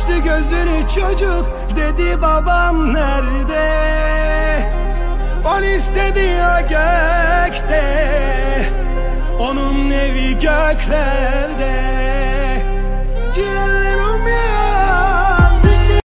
açtı gözünü çocuk, dedi babam nerede? On istedi ya gökte, onun evi göklerde.